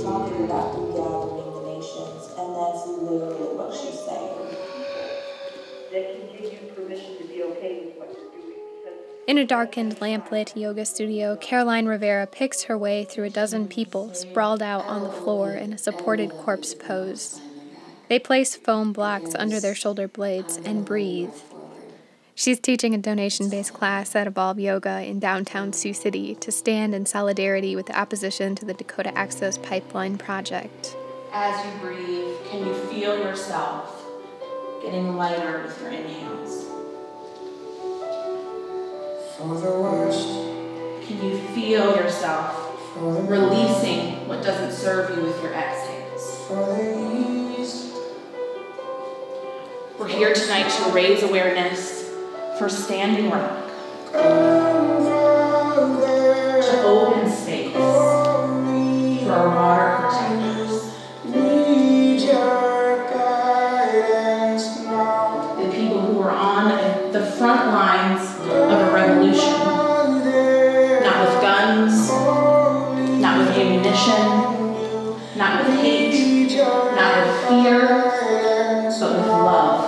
talking about gathering the nations, and that's literally what she's saying. That can give you permission to be okay with what you're doing. In a darkened, lamp-lit yoga studio, Caroline Rivera picks her way through a dozen people sprawled out on the floor in a supported corpse pose. They place foam blocks under their shoulder blades and breathe. She's teaching a donation-based class at Evolve Yoga in downtown Sioux City to stand in solidarity with the opposition to the Dakota Access Pipeline project. As you breathe, can you feel yourself getting lighter with your inhales? For the worst. Can you feel yourself releasing what doesn't serve you with your exhales? For the east. We're here tonight to raise awareness for Standing Rock, to open space for our water protectors, the people who are on the front lines of a revolution, not with guns, not with ammunition, not with hate, not with fear, but with love.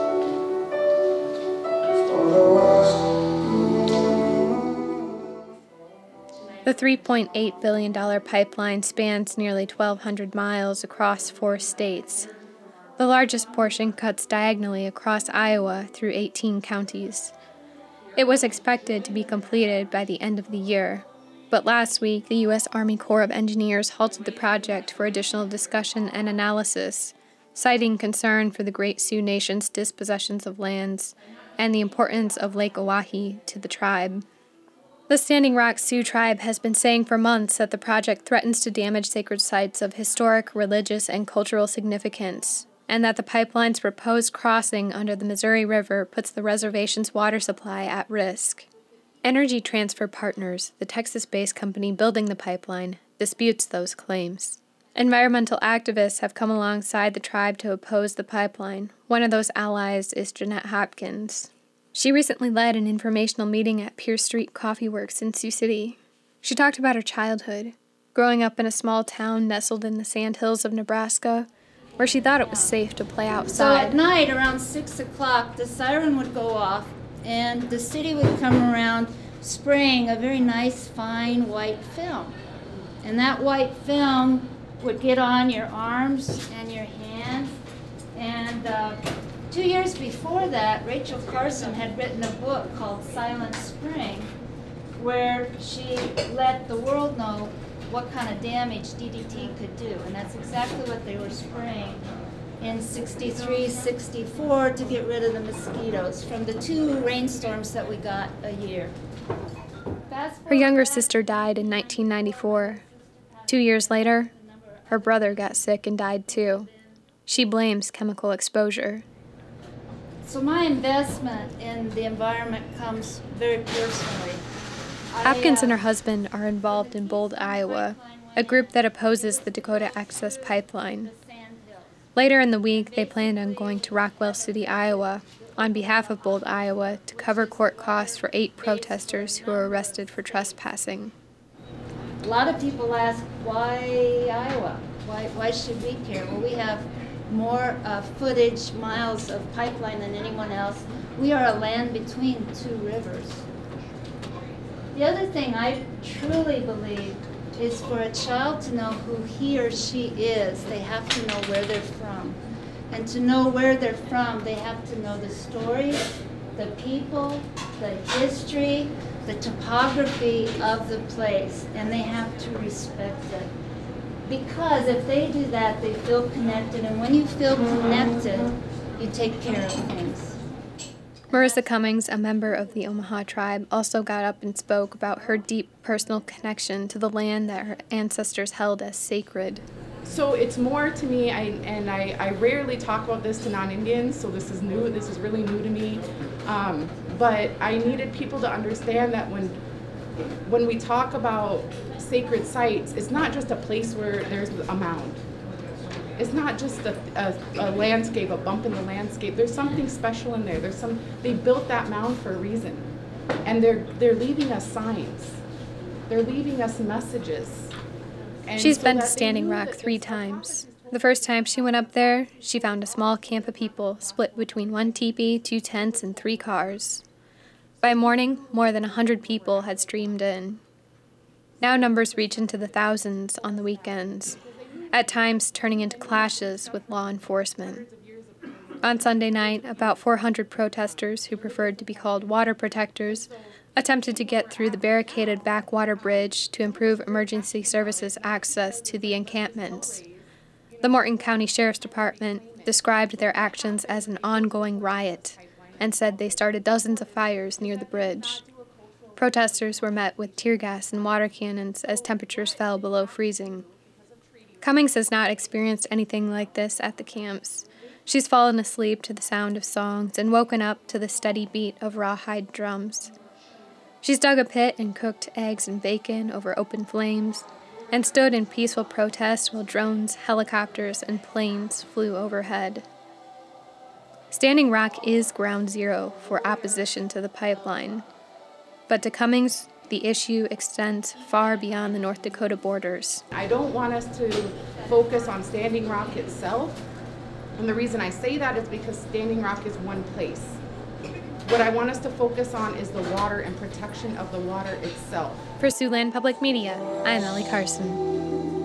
The $3.8 billion pipeline spans nearly 1,200 miles across 4 states. The largest portion cuts diagonally across Iowa through 18 counties. It was expected to be completed by the end of the year, but last week the U.S. Army Corps of Engineers halted the project for additional discussion and analysis, citing concern for the Great Sioux Nation's dispossessions of lands and the importance of Lake Oahe to the tribe. The Standing Rock Sioux tribe has been saying for months that the project threatens to damage sacred sites of historic, religious, and cultural significance, and that the pipeline's proposed crossing under the Missouri River puts the reservation's water supply at risk. Energy Transfer Partners, the Texas-based company building the pipeline, disputes those claims. Environmental activists have come alongside the tribe to oppose the pipeline. One of those allies is Jeanette Hopkins. She recently led an informational meeting at Pierce Street Coffee Works in Sioux City. She talked about her childhood, growing up in a small town nestled in the sandhills of Nebraska, where she thought it was safe to play outside. So at night, around 6 o'clock, the siren would go off, and the city would come around spraying a very nice, fine white film. And that white film would get on your arms and your hands, and 2 years before that, Rachel Carson had written a book called Silent Spring, where she let the world know what kind of damage DDT could do. And that's exactly what they were spraying in 63, 64 to get rid of the mosquitoes from the 2 rainstorms that we got a year. Her younger sister died in 1994. 2 years later, her brother got sick and died too. She blames chemical exposure. So my investment in the environment comes very personally. Hopkins and her husband are involved in Bold, Iowa, a group that opposes the Dakota Access Pipeline. Later in the week, they planned on going to Rockwell City, Iowa, on behalf of Bold, Iowa, to cover court costs for 8 protesters who were arrested for trespassing. A lot of people ask, why Iowa? Why should we care? Well, we have more footage, miles of pipeline than anyone else. We are a land between 2 rivers. The other thing I truly believe is for a child to know who he or she is, they have to know where they're from. And to know where they're from, they have to know the stories, the people, the history, the topography of the place, and they have to respect it. Because if they do that, they feel connected, and when you feel connected, you take care of things. Marissa Cummings, a member of the Omaha tribe, also got up and spoke about her deep personal connection to the land that her ancestors held as sacred. So it's more to me, I rarely talk about this to non-Indians, so this is new, this is really new to me. But I needed people to understand that when we talk about sacred sites, it's not just a place where there's a mound. It's not just a landscape, a bump in the landscape. There's something special in there. They built that mound for a reason. And they're leaving us signs. They're leaving us messages. And She's so been that to they Standing knew Rock that 3 this times. The first time she went up there, she found a small camp of people split between 1 teepee, 2 tents, and 3 cars. By morning, more than 100 people had streamed in. Now numbers reach into the thousands on the weekends, at times turning into clashes with law enforcement. On Sunday night, about 400 protesters who preferred to be called water protectors attempted to get through the barricaded backwater bridge to improve emergency services access to the encampments. The Morton County Sheriff's Department described their actions as an ongoing riot and said they started dozens of fires near the bridge. Protesters were met with tear gas and water cannons as temperatures fell below freezing. Cummings has not experienced anything like this at the camps. She's fallen asleep to the sound of songs and woken up to the steady beat of rawhide drums. She's dug a pit and cooked eggs and bacon over open flames and stood in peaceful protest while drones, helicopters, and planes flew overhead. Standing Rock is ground zero for opposition to the pipeline, but to Cummings, the issue extends far beyond the North Dakota borders. I don't want us to focus on Standing Rock itself, and the reason I say that is because Standing Rock is one place. What I want us to focus on is the water and protection of the water itself. For Siouxland Public Media, I'm Ellie Carson.